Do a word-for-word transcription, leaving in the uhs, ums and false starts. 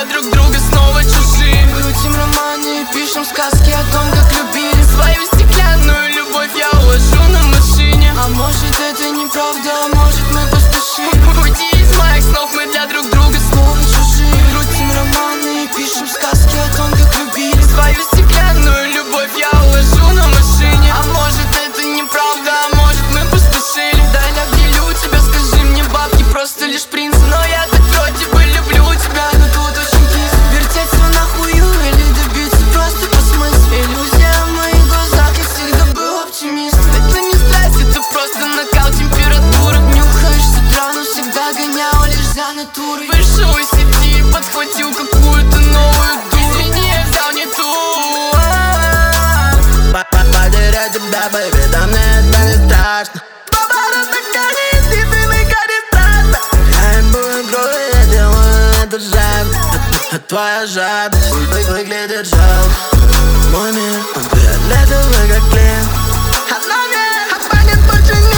друг друга снова чужие. Крутим романы и пишем сказки о том, как любили. Свою стеклянную любовь я уложу на машине. А может это неправда, а может мы поспешим. Уйди из моих снов, мы для друг друга снова чужие. Крутим романы и пишем сказки о том, как любили. Свою стеклянную любовь я уложу на машине. А может это неправда, а может мы поспешили. Дай я обделю тебя, скажи мне, бабки просто лишь принцы. Но я так вроде бы люблю тебя, но тут очень кисло. Вертеться нахую или добиться просто по смыслу. Иллюзия в моих глазах, я всегда был оптимист. Это не страсть, это просто накал температуры. Нюхаешь с утра, но всегда гонял лишь за натурой. Вышел из сети и подхватил какую-то новую дуру. Извини, я взял не ту. Потерять тебя, бэйби, да мне это не страшно. Баба, разогнали, ты ты мне не страшно. Я им будем крови, я делаю это жадно. А твоя жадность выглядит жалко. Мой мир, он приотлетовый как клин. Она мне обманет больше не